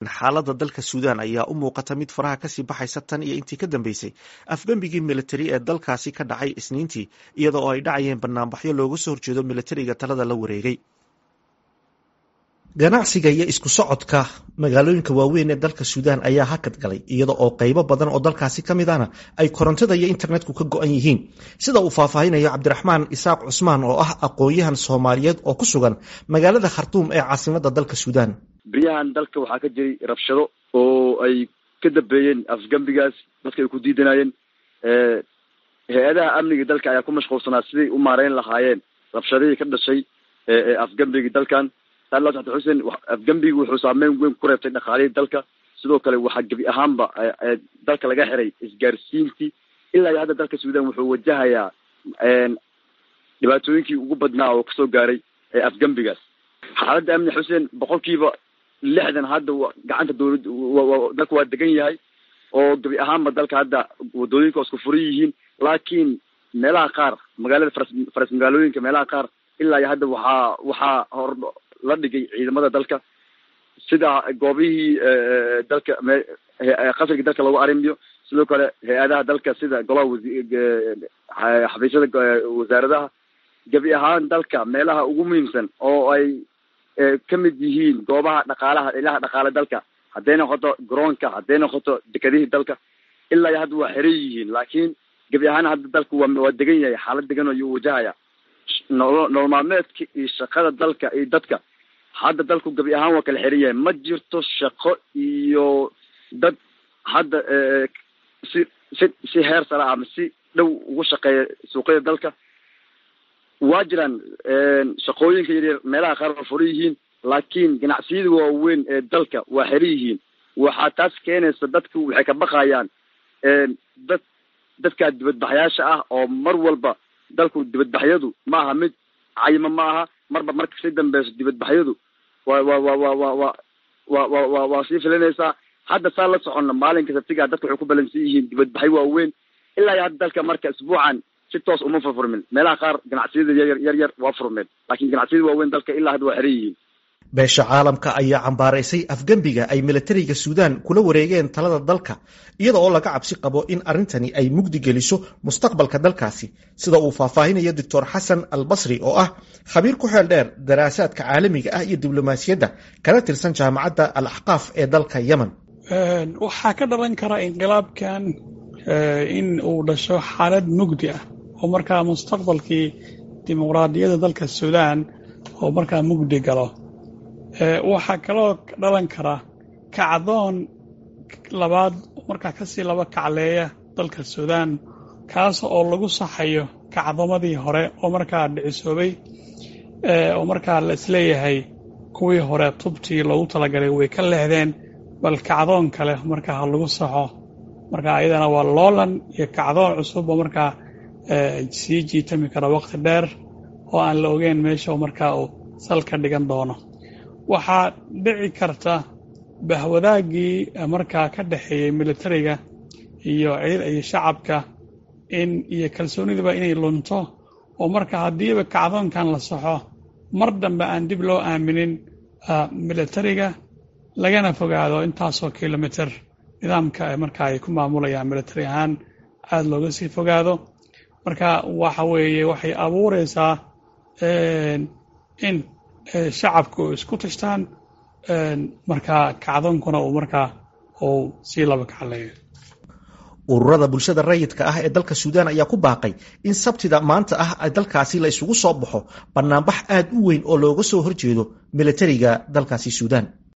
xaaladda dalka suudaan ayaa u muuqata mid faraha kasii baxaysa tan iyo intii ka dambeysay afgembigii militari ee dalkaasi ka dhacay isniintii iyada oo ay dhacayeen banaanbaxyo looga soo horjeedo militariga talada la wareegay. ganacsiga iyo isku socodka magaalooyinka waaweyn ee dalka suudaan ayaa hakad galay iyada oo qaybo badan oo dalkaasi ka mid ahna ay korontada iyo internetku ka go-an yihiin, sida uu faahfaahinayo cabdiraxmaan isaaq cusmaan oo ah aqoon-yahan soomaaliyeed oo ku sugan magaalada khartuum ee caasimadda dalka suudaan. beryahan dalka waxaa ka jiray rabshado oo ay ka dambeeyeen afgembigaas dadka ay ku diidanayeen. hay-adaha amniga dalka ayaa ku mashquulsanaa siday u maareyn lahaayeen rabshadihii ka dhashay afgembigii dalkan. xuseen afgembigi wuxuu saameyn weyn ku reebtay dhaqaalihii dalka, sidoo kale waxaa gebi ahaanba dalka laga xiray isgaarsiintii. ilaa iyo hadda dalka suudaan wuxuu wajahayaa dhibaatooyinkii ugu badnaa oo kasoo gaaray afgembigaas. xaaladda amni xuseen 60% hadda gacanta dawladda dalka waa degan yahay oo gebi ahaanba dalka hadda wadooyinka isku furan yihiin, laakiin meelaha qaar magaalada faras magaalooyinka meelaha qaar ilaa iyo hadda waxaa hor la dhigay ciidamada dalka, sida goobihii dalka qasriga dalka lagu arrimiyo, sidoo kale hay-adaha dalka sida golaha xafiisyada wasaaradaha. gebi ahaan dalka meelaha ugu muhiimsan oo ay ka mid yihiin goobaha dhaqaalaha ilaha dhaqaale dalka, hadday noqoto garoonka, hadday noqoto dekedihii dalka, ilaa iyo hadda waa xiran yihiin. laakiin gebi ahaan hadda dalka waa degan yahay, xaalad degan ayuu wajahaya. nolol maalmeedka iyo shaqada dalka iyo dadka hadda dalku gebi ahaan waa kala xiran yahay. ma jirto shaqo iyo dad hadda si heer sare ama si dhow ugu shaqeeya suuqyada dalka. waa jiraan shaqooyinka yaryar meelaha qaar waa furan yihiin, laakiin ganacsiyada waaweyn ee dalka waa xiran yihiin. waxaa taas keenaysa dadku waxay ka baqayaan dadka dibadbaxyaasha ah oo mar walba dalku dibadbaxyadu maaha mid cayma maaha, marba marka sii dambeyso dibadbaxyadu waa sii filinaysaa. hadda saa la soconna maalinka sabtiga dadka waxay ku balansan yihiin dibadbaxyo waaweyn. ilaa iyo hadda dalka marka isbuucan si toos uma furfurmin. meelaha qaar ganacsiyada yaryar waa furmeen, laakiin ganacsiyada waaweyn dalka ilaa hadda waa xiran yihiin. beesha caalamka ayaa cambaaraysay afgembiga ay militariga suudaan kula wareegeen talada dalka, iyada oo laga cabsi qabo in arrintani ay mugdi geliso mustaqbalka dalkaasi, sida uu faahfaahinayo doctor xasan albasri oo ah khabiir ku xeel dheer daraasaadka caalamiga ah iyo diblomaasiyadda kana tirsan jaamacadda al axqaaf ee dalka yemen. waxaa ka dhalan kara inqilaabkan in uu dhasho xaalad mugdi ah oo markaa mustaqbalkii dimuqraadiyadda dalka suudaan oo markaa mugdi galo. waxaa kaloo dhalan kara kacdoon labaad markaa kasii laba kacleeya dalka suudaan, kaas oo lagu saxayo kacdoomadii hore oo markaa dhicisoobay, oo markaa la isleeyahay kuwii hore tubtii loogu talagalay way ka leexdeen, bal kacdoon kale markaa ha lagu saxo. markaa ayadana waa loolan iyo kacdoon cusub oo markaa sii jiitami kara waqti dheer oo aan la ogeyn meesha markaa uu salka dhigan doono. waxaa dhici karta bahwadaaggii markaa ka dhexeeyey militariga iyo shacabka iyo kalsoonidiba inay lunto, oo markaa haddiiba kacdoonkan la saxo mar dambe aan dib loo aaminin militariga, lagana fogaado intaasoo kilomitr nidaamka markaa ay ku maamulayaan militari ahaan aada looga sii fogaado. marka waxa weeye waxay abuureysaa in shacabku isku tashtaan, markaa kacdoonkuna uu markaa uu sii laba kacleeyo. ururada bulshada rayidka ah ee dalka suudaan ayaa ku baaqay in sabtida maanta ah dalkaasi la isugu soo baxo banaanbax aad u weyn oo looga soo horjeedo militariga dalkaasi suudaan.